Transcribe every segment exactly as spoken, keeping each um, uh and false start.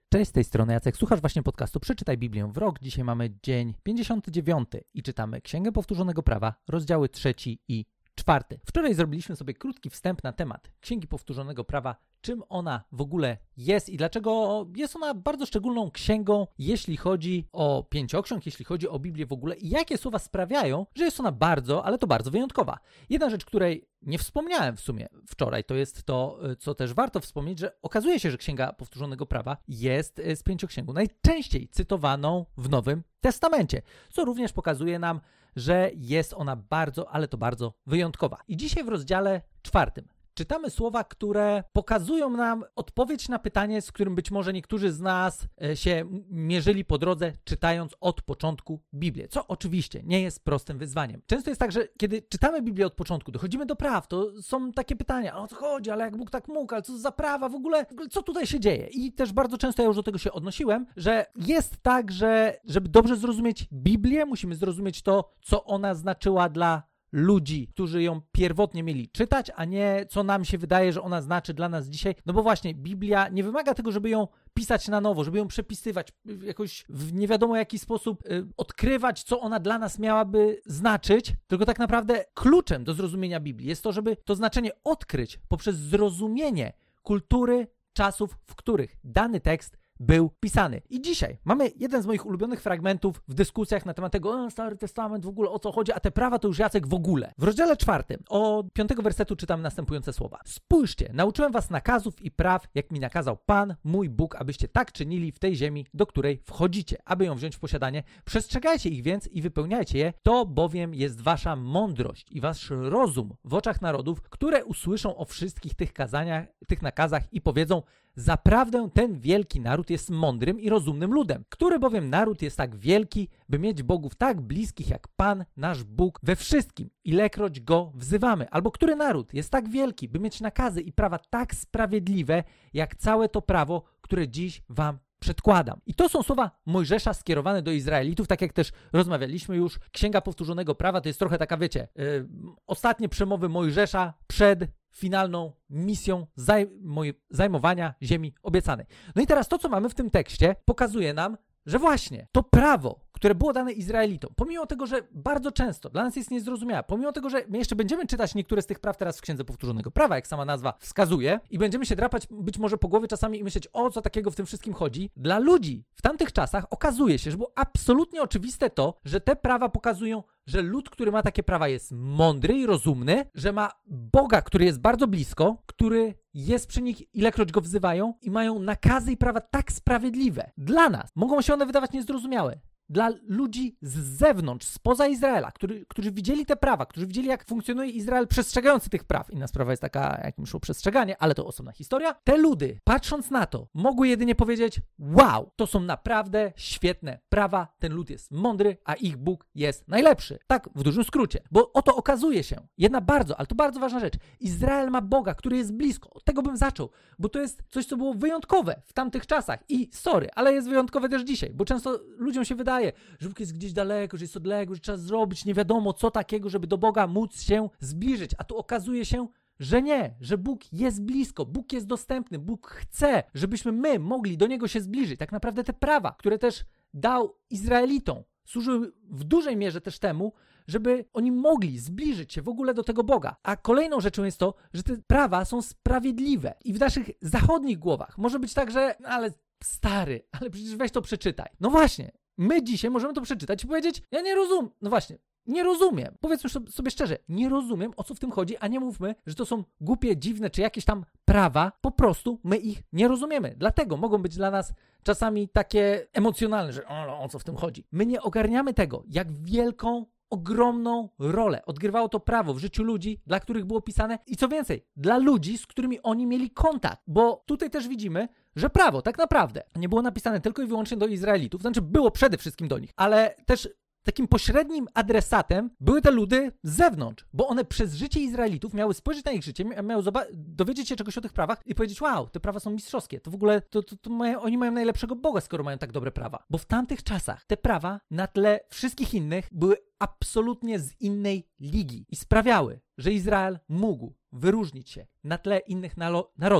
Cześć, z tej strony Jacek. Słuchasz właśnie podcastu Przeczytaj Biblię w rok. Dzisiaj mamy dzień pięćdziesiąty dziewiąty i czytamy Księgę Powtórzonego Prawa, rozdziały trzeci i czwarty. Wczoraj zrobiliśmy sobie krótki wstęp na temat Księgi Powtórzonego Prawa, czym ona w ogóle jest i dlaczego jest ona bardzo szczególną księgą, jeśli chodzi o pięcioksiąg, jeśli chodzi o Biblię w ogóle i jakie słowa sprawiają, że jest ona bardzo, ale to bardzo wyjątkowa. Jedna rzecz, której nie wspomniałem w sumie wczoraj, to jest to, co też warto wspomnieć, że okazuje się, że Księga Powtórzonego Prawa jest z pięcioksięgu najczęściej cytowaną w Nowym Testamencie, co również pokazuje nam, że jest ona bardzo, ale to bardzo wyjątkowa. I dzisiaj w rozdziale czwartym czytamy słowa, które pokazują nam odpowiedź na pytanie, z którym być może niektórzy z nas się mierzyli po drodze, czytając od początku Biblię, co oczywiście nie jest prostym wyzwaniem. Często jest tak, że kiedy czytamy Biblię od początku, dochodzimy do praw, to są takie pytania, o co chodzi, ale jak Bóg tak mógł, ale co za prawa, w ogóle, w ogóle co tutaj się dzieje? I też bardzo często ja już do tego się odnosiłem, że jest tak, że żeby dobrze zrozumieć Biblię, musimy zrozumieć to, co ona znaczyła dla ludzi, którzy ją pierwotnie mieli czytać, a nie co nam się wydaje, że ona znaczy dla nas dzisiaj. No bo właśnie Biblia nie wymaga tego, żeby ją pisać na nowo, żeby ją przepisywać, jakoś w nie wiadomo jaki sposób y, odkrywać, co ona dla nas miałaby znaczyć, tylko tak naprawdę kluczem do zrozumienia Biblii jest to, żeby to znaczenie odkryć poprzez zrozumienie kultury, czasów, w których dany tekst był pisany. I dzisiaj mamy jeden z moich ulubionych fragmentów w dyskusjach na temat tego, o, Stary Testament w ogóle, o co chodzi, a te prawa to już Jacek w ogóle. W rozdziale czwartym od piątego wersetu czytam następujące słowa. Spójrzcie, nauczyłem was nakazów i praw, jak mi nakazał Pan, mój Bóg, abyście tak czynili w tej ziemi, do której wchodzicie, aby ją wziąć w posiadanie. Przestrzegajcie ich więc i wypełniajcie je, to bowiem jest wasza mądrość i wasz rozum w oczach narodów, które usłyszą o wszystkich tych kazaniach, tych nakazach i powiedzą, zaprawdę ten wielki naród jest mądrym i rozumnym ludem. Który bowiem naród jest tak wielki, by mieć bogów tak bliskich jak Pan, nasz Bóg, we wszystkim, ilekroć go wzywamy? Albo który naród jest tak wielki, by mieć nakazy i prawa tak sprawiedliwe, jak całe to prawo, które dziś wam przedkładam. I to są słowa Mojżesza skierowane do Izraelitów, tak jak też rozmawialiśmy już. Księga Powtórzonego Prawa to jest trochę taka, wiecie, yy, ostatnie przemowy Mojżesza przed finalną misją zajm- zajmowania ziemi obiecanej. No i teraz to, co mamy w tym tekście, pokazuje nam, że właśnie to prawo, które było dane Izraelitom, pomimo tego, że bardzo często dla nas jest niezrozumiałe, pomimo tego, że my jeszcze będziemy czytać niektóre z tych praw teraz w Księdze Powtórzonego Prawa, jak sama nazwa wskazuje, i będziemy się drapać być może po głowie czasami i myśleć, o co takiego w tym wszystkim chodzi, dla ludzi w tamtych czasach okazuje się, że było absolutnie oczywiste to, że te prawa pokazują, że lud, który ma takie prawa, jest mądry i rozumny, że ma Boga, który jest bardzo blisko, który jest przy nich, ilekroć go wzywają i mają nakazy i prawa tak sprawiedliwe. Dla nas mogą się one wydawać niezrozumiałe. Dla ludzi z zewnątrz, spoza Izraela, który, którzy widzieli te prawa, którzy widzieli, jak funkcjonuje Izrael przestrzegający tych praw. Inna sprawa jest taka, jakim szło przestrzeganie, ale to osobna historia. Te ludy, patrząc na to, mogły jedynie powiedzieć, wow, to są naprawdę świetne prawa, ten lud jest mądry, a ich Bóg jest najlepszy. Tak, w dużym skrócie. Bo oto okazuje się, jedna bardzo, ale to bardzo ważna rzecz, Izrael ma Boga, który jest blisko. Od tego bym zaczął, bo to jest coś, co było wyjątkowe w tamtych czasach i sorry, ale jest wyjątkowe też dzisiaj, bo często ludziom się wydaje, że Bóg jest gdzieś daleko, że jest odległy, że trzeba zrobić nie wiadomo co takiego, żeby do Boga móc się zbliżyć. A tu okazuje się, że nie, że Bóg jest blisko, Bóg jest dostępny, Bóg chce, żebyśmy my mogli do Niego się zbliżyć. Tak naprawdę te prawa, które też dał Izraelitom, służyły w dużej mierze też temu, żeby oni mogli zbliżyć się w ogóle do tego Boga. A kolejną rzeczą jest to, że te prawa są sprawiedliwe. I w naszych zachodnich głowach może być tak, że no ale stary, ale przecież weź to przeczytaj. No właśnie. My dzisiaj możemy to przeczytać i powiedzieć, ja nie rozumiem, no właśnie, nie rozumiem. Powiedzmy sobie szczerze, nie rozumiem, o co w tym chodzi, a nie mówmy, że to są głupie, dziwne, czy jakieś tam prawa, po prostu my ich nie rozumiemy. Dlatego mogą być dla nas czasami takie emocjonalne, że o, o co w tym chodzi. My nie ogarniamy tego, jak wielką, ogromną rolę odgrywało to prawo w życiu ludzi, dla których było pisane i co więcej, dla ludzi, z którymi oni mieli kontakt, bo tutaj też widzimy, że prawo tak naprawdę nie było napisane tylko i wyłącznie do Izraelitów, znaczy było przede wszystkim do nich, ale też takim pośrednim adresatem były te ludy z zewnątrz, bo one przez życie Izraelitów miały spojrzeć na ich życie, miały zoba- dowiedzieć się czegoś o tych prawach i powiedzieć, wow, te prawa są mistrzowskie, to w ogóle to, to, to mają, oni mają najlepszego Boga, skoro mają tak dobre prawa. Bo w tamtych czasach te prawa na tle wszystkich innych były absolutnie z innej ligi i sprawiały, że Izrael mógł wyróżnić się na tle innych nalo- narodów.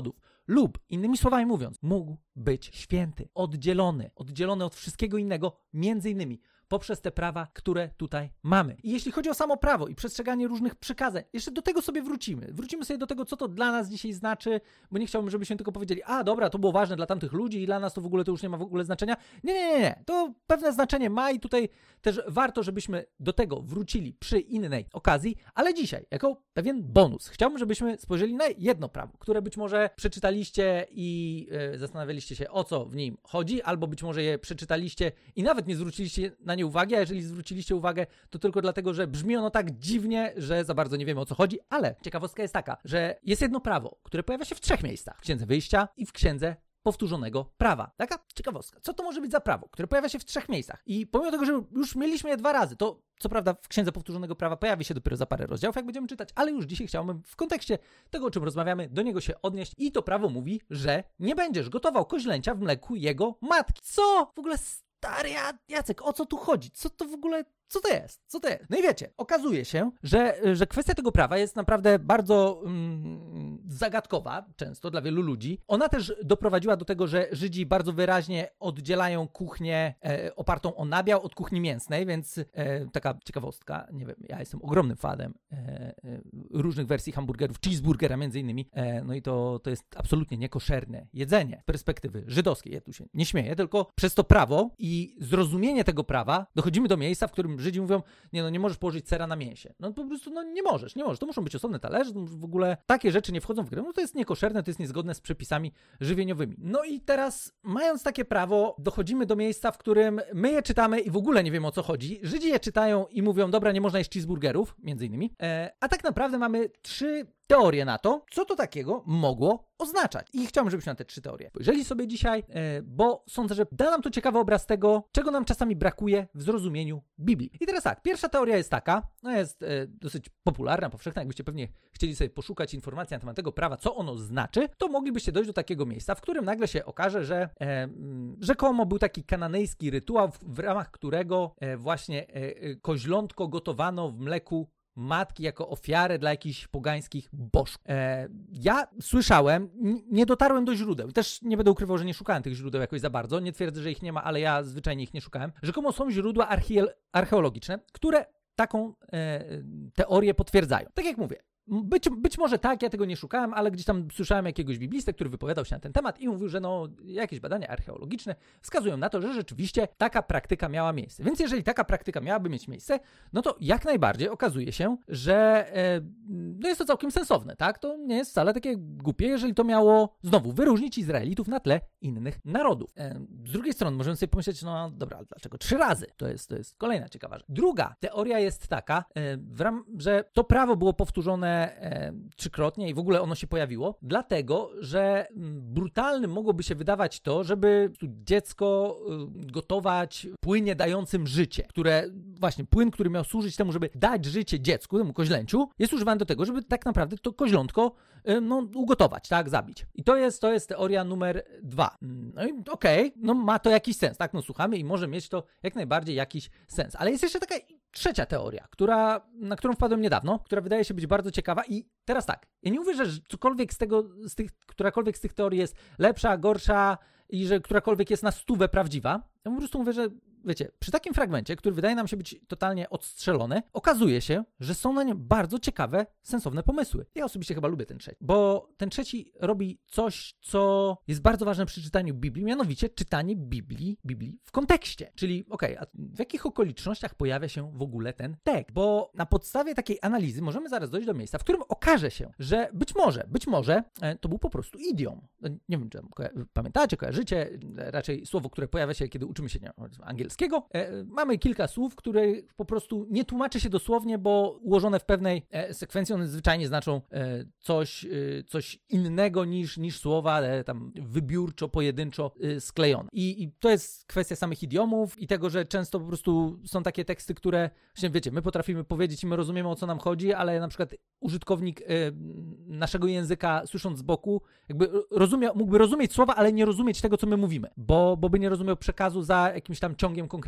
lub, innymi słowami mówiąc, mógł być święty, oddzielony, oddzielony od wszystkiego innego, między innymi poprzez te prawa, które tutaj mamy. I jeśli chodzi o samo prawo i przestrzeganie różnych przykazań, jeszcze do tego sobie wrócimy. Wrócimy sobie do tego, co to dla nas dzisiaj znaczy, bo nie chciałbym, żebyśmy tylko powiedzieli, a dobra, to było ważne dla tamtych ludzi i dla nas to w ogóle to już nie ma w ogóle znaczenia. Nie, nie, nie, nie. To pewne znaczenie ma i tutaj też warto, żebyśmy do tego wrócili przy innej okazji, ale dzisiaj, jako pewien bonus, chciałbym, żebyśmy spojrzeli na jedno prawo, które być może przeczytaliście i yy, zastanawialiście się, o co w nim chodzi, albo być może je przeczytaliście i nawet nie zwróciliście na nie uwagi, a jeżeli zwróciliście uwagę, to tylko dlatego, że brzmi ono tak dziwnie, że za bardzo nie wiemy, o co chodzi, ale ciekawostka jest taka, że jest jedno prawo, które pojawia się w trzech miejscach. W Księdze Wyjścia i w Księdze Powtórzonego Prawa. Taka ciekawostka. Co to może być za prawo, które pojawia się w trzech miejscach? I pomimo tego, że już mieliśmy je dwa razy, to co prawda w Księdze Powtórzonego Prawa pojawi się dopiero za parę rozdziałów, jak będziemy czytać, ale już dzisiaj chciałbym w kontekście tego, o czym rozmawiamy, do niego się odnieść. I to prawo mówi, że nie będziesz gotował koźlęcia w mleku jego matki. Co? W ogóle stary Jacek, o co tu chodzi? Co to w ogóle, co to jest? Co to jest? No i wiecie, okazuje się, że, że kwestia tego prawa jest naprawdę bardzo mm, zagadkowa, często dla wielu ludzi. Ona też doprowadziła do tego, że Żydzi bardzo wyraźnie oddzielają kuchnię e, opartą o nabiał od kuchni mięsnej, więc e, taka ciekawostka, nie wiem, ja jestem ogromnym fanem e, e, różnych wersji hamburgerów, cheeseburgera między innymi, e, no i to, to jest absolutnie niekoszerne jedzenie z perspektywy żydowskiej. Ja tu się nie śmieję, tylko przez to prawo i zrozumienie tego prawa dochodzimy do miejsca, w którym Żydzi mówią, nie no, nie możesz położyć sera na mięsie. No po prostu, no nie możesz, nie możesz. To muszą być osobne talerze, to w ogóle takie rzeczy nie wchodzą w grę. No to jest niekoszerne, to jest niezgodne z przepisami żywieniowymi. No i teraz, mając takie prawo, dochodzimy do miejsca, w którym my je czytamy i w ogóle nie wiemy, o co chodzi. Żydzi je czytają i mówią, dobra, nie można jeść cheeseburgerów, między innymi. E, a tak naprawdę mamy trzy teorie na to, co to takiego mogło oznaczać. I chciałbym, żebyśmy na te trzy teorie spojrzeli sobie dzisiaj, e, bo sądzę, że da nam to ciekawy obraz tego, czego nam czasami brakuje w zrozumieniu Biblii. I teraz tak, pierwsza teoria jest taka, no jest e, dosyć popularna, powszechna, jakbyście pewnie chcieli sobie poszukać informacji na temat tego prawa, co ono znaczy, to moglibyście dojść do takiego miejsca, w którym nagle się okaże, że e, rzekomo był taki kananejski rytuał, w, w ramach którego e, właśnie e, koźlątko gotowano w mleku matki jako ofiarę dla jakichś pogańskich bożków. E, ja słyszałem, n- nie dotarłem do źródeł, też nie będę ukrywał, że nie szukałem tych źródeł jakoś za bardzo, nie twierdzę, że ich nie ma, ale ja zwyczajnie ich nie szukałem. Rzekomo są źródła archie- archeologiczne, które taką e, teorię potwierdzają. Tak jak mówię, Być, być może tak, ja tego nie szukałem, ale gdzieś tam słyszałem jakiegoś biblistę, który wypowiadał się na ten temat i mówił, że no, jakieś badania archeologiczne wskazują na to, że rzeczywiście taka praktyka miała miejsce. Więc jeżeli taka praktyka miałaby mieć miejsce, no to jak najbardziej okazuje się, że e, no jest to całkiem sensowne, tak? To nie jest wcale takie głupie, jeżeli to miało znowu wyróżnić Izraelitów na tle innych narodów. E, z drugiej strony możemy sobie pomyśleć, no dobra, dlaczego trzy razy? To jest, to jest kolejna ciekawa rzecz. Druga teoria jest taka, e, w ram, że to prawo było powtórzone E, trzykrotnie i w ogóle ono się pojawiło, dlatego, że brutalnym mogłoby się wydawać to, żeby dziecko y, gotować płynie dającym życie, które właśnie płyn, który miał służyć temu, żeby dać życie dziecku, temu koźlęciu, jest używany do tego, żeby tak naprawdę to koźlątko y, no, ugotować, tak, zabić. I to jest, to jest teoria numer dwa. No i okej, okay, no ma to jakiś sens, tak, no słuchamy i może mieć to jak najbardziej jakiś sens, ale jest jeszcze taka trzecia teoria, która, na którą wpadłem niedawno, która wydaje się być bardzo ciekawa i teraz tak, ja nie mówię, że cokolwiek z tego, z tych, którakolwiek z tych teorii jest lepsza, gorsza i że którakolwiek jest na stówę prawdziwa. Ja po prostu mówię, że wiecie, przy takim fragmencie, który wydaje nam się być totalnie odstrzelony, okazuje się, że są na nim bardzo ciekawe, sensowne pomysły. Ja osobiście chyba lubię ten trzeci, bo ten trzeci robi coś, co jest bardzo ważne przy czytaniu Biblii, mianowicie czytanie Biblii, Biblii w kontekście. Czyli okej, okay, a w jakich okolicznościach pojawia się w ogóle ten tekst? Bo na podstawie takiej analizy możemy zaraz dojść do miejsca, w którym okaże się, że być może, być może e, to był po prostu idiom. Nie wiem, czy ko- pamiętacie, kojarzycie, raczej słowo, które pojawia się, kiedy uczymy się nie, angielskiego. E, mamy kilka słów, które po prostu nie tłumaczy się dosłownie, bo ułożone w pewnej e, sekwencji one zwyczajnie znaczą e, coś, e, coś innego niż, niż słowa, ale tam wybiórczo, pojedynczo e, sklejone. I, I to jest kwestia samych idiomów i tego, że często po prostu są takie teksty, które, właśnie wiecie, my potrafimy powiedzieć i my rozumiemy, o co nam chodzi, ale na przykład użytkownik e, naszego języka, słysząc z boku, jakby rozumie, mógłby rozumieć słowa, ale nie rozumieć tego, co my mówimy, bo, bo by nie rozumiał przekazu za jakimś tam ciągiem konkretnych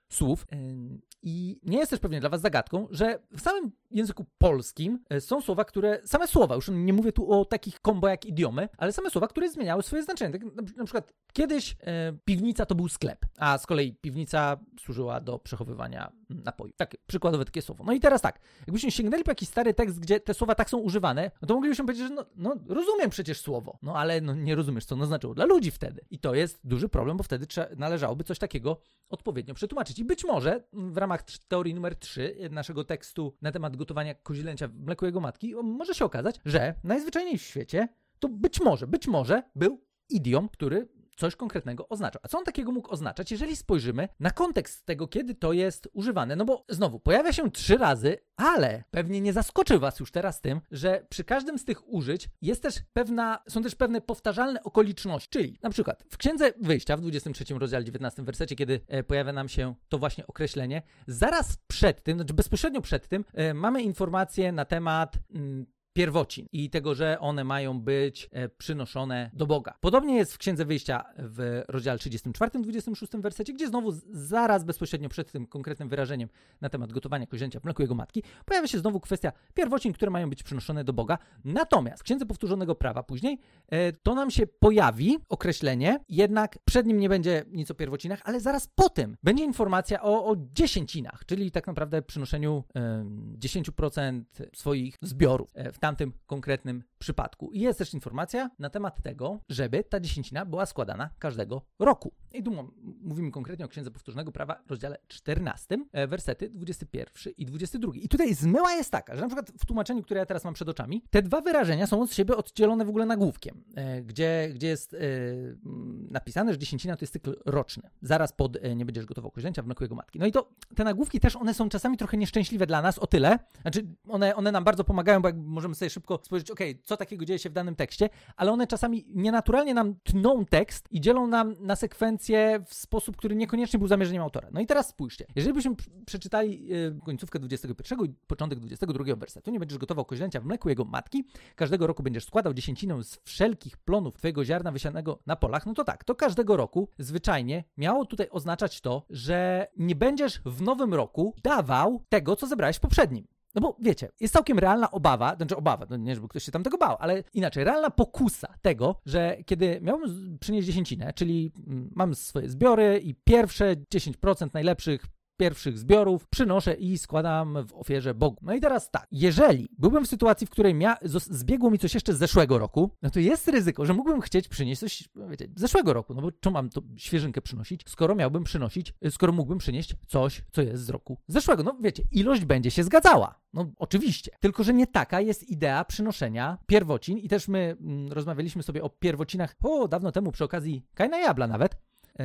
słów. I nie jest też pewnie dla was zagadką, że w samym języku polskim są słowa, które, same słowa, już nie mówię tu o takich kombo jak idiomy, ale same słowa, które zmieniały swoje znaczenie. Tak, na, na przykład kiedyś e, piwnica to był sklep, a z kolei piwnica służyła do przechowywania napojów. Takie przykładowe takie słowo. No i teraz tak, jakbyśmy sięgnęli po jakiś stary tekst, gdzie te słowa tak są używane, no to moglibyśmy powiedzieć, że no, no rozumiem przecież słowo, no ale no, nie rozumiesz, co ono znaczyło dla ludzi wtedy. I to jest duży problem, bo wtedy trzeba, należałoby coś takiego odpowiednio przetłumaczyć. I być może w ramach teorii numer trzy naszego tekstu na temat gotowania koźlęcia w mleku jego matki może się okazać, że najzwyczajniej w świecie to być może, być może był idiom, który coś konkretnego oznaczał. A co on takiego mógł oznaczać, jeżeli spojrzymy na kontekst tego, kiedy to jest używane? No bo znowu, pojawia się trzy razy, ale pewnie nie zaskoczy was już teraz tym, że przy każdym z tych użyć jest też pewna, są też pewne powtarzalne okoliczności. Czyli na przykład w Księdze Wyjścia w dwudziestym trzecim rozdziale dziewiętnastym wersecie, kiedy e, pojawia nam się to właśnie określenie, zaraz przed tym, znaczy bezpośrednio przed tym e, mamy informację na temat mm, pierwocin i tego, że one mają być e, przynoszone do Boga. Podobnie jest w Księdze Wyjścia w rozdziale trzydziestym czwartym, dwudziestym szóstym wersecie, gdzie znowu z, zaraz bezpośrednio przed tym konkretnym wyrażeniem na temat gotowania koźlęcia w mleku jego matki pojawia się znowu kwestia pierwocin, które mają być przynoszone do Boga. Natomiast w Księdze Powtórzonego Prawa później e, to nam się pojawi określenie, jednak przed nim nie będzie nic o pierwocinach, ale zaraz po tym będzie informacja o, o dziesięcinach, czyli tak naprawdę przynoszeniu e, dziesięć procent swoich zbiorów e, w tamtym konkretnym przypadku. I jest też informacja na temat tego, żeby ta dziesięcina była składana każdego roku. I tu m- mówimy konkretnie o Księdze Powtórzonego Prawa, rozdziale czternastym, e, wersety dwudziesty pierwszy i dwudziesty drugi. I tutaj zmyła jest taka, że na przykład w tłumaczeniu, które ja teraz mam przed oczami, te dwa wyrażenia są od siebie oddzielone w ogóle nagłówkiem, e, gdzie, gdzie jest e, napisane, że dziesięcina to jest cykl roczny. Zaraz pod e, nie będziesz gotował koźlęcia w mleku jego matki. No i to te nagłówki też, one są czasami trochę nieszczęśliwe dla nas o tyle, znaczy one, one nam bardzo pomagają, bo jak możemy sobie szybko spojrzeć, okej, okay, co takiego dzieje się w danym tekście, ale one czasami nienaturalnie nam tną tekst i dzielą nam na sekwencję w sposób, który niekoniecznie był zamierzeniem autora. No i teraz spójrzcie, jeżeli byśmy przeczytali yy, końcówkę dwudziestego pierwszego i początek dwudziestego drugiego wersetu, nie będziesz gotował koźlęcia w mleku jego matki, każdego roku będziesz składał dziesięcinę z wszelkich plonów twojego ziarna wysianego na polach, no to tak, to każdego roku zwyczajnie miało tutaj oznaczać to, że nie będziesz w nowym roku dawał tego, co zebrałeś w poprzednim. No bo wiecie, jest całkiem realna obawa, znaczy obawa, no nie żeby ktoś się tam tego bał, ale inaczej, realna pokusa tego, że kiedy miałbym przynieść dziesięcinę, czyli mm, mam swoje zbiory i pierwsze dziesięć procent najlepszych pierwszych zbiorów przynoszę i składam w ofierze Bogu. No i teraz tak, jeżeli byłbym w sytuacji, w której mia- zbiegło mi coś jeszcze z zeszłego roku, no to jest ryzyko, że mógłbym chcieć przynieść coś, wiecie, z zeszłego roku, no bo czemu mam to świeżynkę przynosić, skoro miałbym przynosić, skoro mógłbym przynieść coś, co jest z roku zeszłego. No wiecie, ilość będzie się zgadzała. No oczywiście. Tylko, że nie taka jest idea przynoszenia pierwocin i też my mm, rozmawialiśmy sobie o pierwocinach, o, dawno temu przy okazji Kaina i Abla nawet,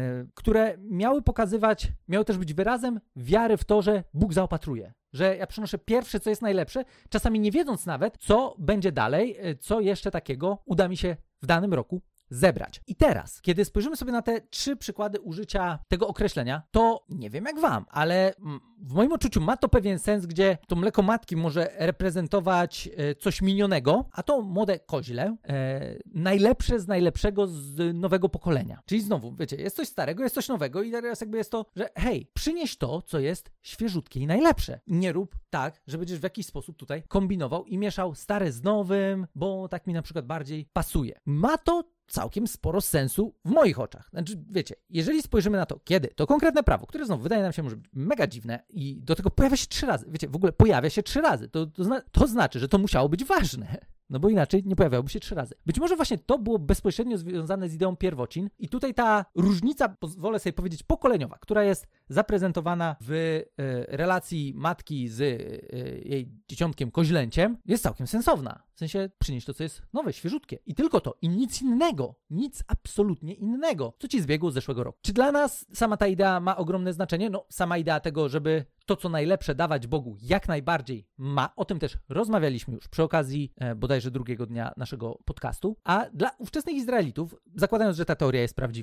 które miały pokazywać, miały też być wyrazem wiary w to, że Bóg zaopatruje. Że ja przynoszę pierwsze, co jest najlepsze, czasami nie wiedząc nawet, co będzie dalej, co jeszcze takiego uda mi się w danym roku zebrać. I teraz, kiedy spojrzymy sobie na te trzy przykłady użycia tego określenia, to nie wiem jak wam, ale w moim odczuciu ma to pewien sens, gdzie to mleko matki może reprezentować coś minionego, a to młode koźle, e, najlepsze z najlepszego z nowego pokolenia. Czyli znowu, wiecie, jest coś starego, jest coś nowego i teraz jakby jest to, że hej, przynieś to, co jest świeżutkie i najlepsze. Nie rób tak, że będziesz w jakiś sposób tutaj kombinował i mieszał stare z nowym, bo tak mi na przykład bardziej pasuje. Ma to całkiem sporo sensu w moich oczach. Znaczy, wiecie, jeżeli spojrzymy na to, kiedy to konkretne prawo, które znowu wydaje nam się może być mega dziwne i do tego pojawia się trzy razy, wiecie, w ogóle pojawia się trzy razy, to, to, zna- to znaczy, że to musiało być ważne. No bo inaczej nie pojawiałoby się trzy razy. Być może właśnie to było bezpośrednio związane z ideą pierwocin i tutaj ta różnica, pozwolę sobie powiedzieć, pokoleniowa, która jest zaprezentowana w y, relacji matki z y, jej dzieciątkiem koźlęciem, jest całkiem sensowna. W sensie przynieść to, co jest nowe, świeżutkie. I tylko to. I nic innego. Nic absolutnie innego, co ci zbiegło z zeszłego roku. Czy dla nas sama ta idea ma ogromne znaczenie? No, sama idea tego, żeby to, co najlepsze dawać Bogu, jak najbardziej ma. O tym też rozmawialiśmy już przy okazji e, bodajże drugiego dnia naszego podcastu. A dla ówczesnych Izraelitów, zakładając, że ta teoria jest prawdziwa,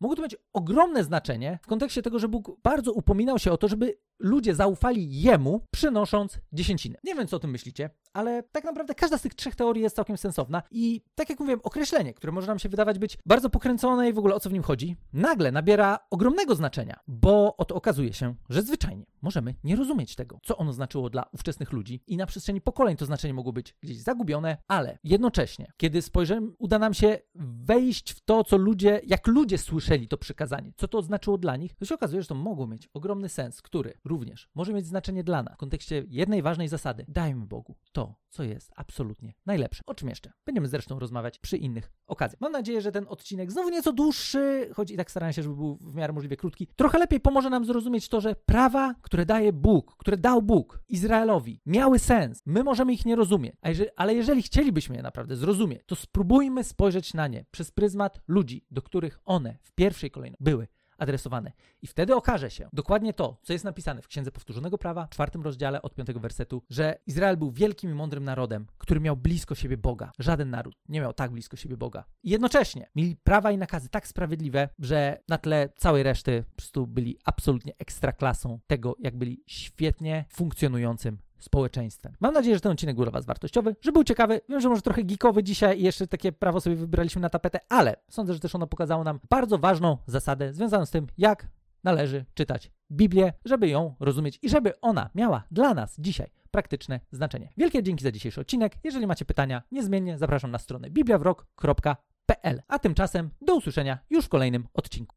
Mogło to mieć ogromne znaczenie w kontekście tego, że Bóg bardzo upominał się o to, żeby ludzie zaufali Jemu, przynosząc dziesięciny. Nie wiem, co o tym myślicie, ale tak naprawdę każda z tych trzech teorii jest całkiem sensowna i tak jak mówiłem, określenie, które może nam się wydawać być bardzo pokręcone i w ogóle o co w nim chodzi, nagle nabiera ogromnego znaczenia, bo oto okazuje się, że zwyczajnie możemy nie rozumieć tego, co ono znaczyło dla ówczesnych ludzi i na przestrzeni pokoleń to znaczenie mogło być gdzieś zagubione, ale jednocześnie, kiedy spojrzymy, uda nam się wejść w to, co ludzie, jak ludzie słyszeli to przykazanie, co to znaczyło dla nich, to się okazuje, że to mogło mieć ogromny sens, który również może mieć znaczenie dla nas w kontekście jednej ważnej zasady. Dajmy Bogu to, co jest absolutnie najlepsze. O czym jeszcze? Będziemy zresztą rozmawiać przy innych okazjach. Mam nadzieję, że ten odcinek znowu nieco dłuższy, choć i tak starałem się, żeby był w miarę możliwie krótki, trochę lepiej pomoże nam zrozumieć to, że prawa, które daje Bóg, które dał Bóg Izraelowi, miały sens. My możemy ich nie rozumieć, a jeżeli, ale jeżeli chcielibyśmy je naprawdę zrozumieć, to spróbujmy spojrzeć na nie przez pryzmat ludzi, do których one w pierwszej kolejności były adresowane. I wtedy okaże się dokładnie to, co jest napisane w Księdze Powtórzonego Prawa, w czwartym rozdziale od piątego wersetu, że Izrael był wielkim i mądrym narodem, który miał blisko siebie Boga. Żaden naród nie miał tak blisko siebie Boga. I jednocześnie mieli prawa i nakazy tak sprawiedliwe, że na tle całej reszty po prostu byli absolutnie ekstraklasą tego, jak byli świetnie funkcjonującym społeczeństwem. Mam nadzieję, że ten odcinek był dla Was wartościowy, że był ciekawy. Wiem, że może trochę geekowy dzisiaj i jeszcze takie prawo sobie wybraliśmy na tapetę, ale sądzę, że też ono pokazało nam bardzo ważną zasadę związaną z tym, jak należy czytać Biblię, żeby ją rozumieć i żeby ona miała dla nas dzisiaj praktyczne znaczenie. Wielkie dzięki za dzisiejszy odcinek. Jeżeli macie pytania, niezmiennie zapraszam na stronę biblia w rok kropka p l. A tymczasem do usłyszenia już w kolejnym odcinku.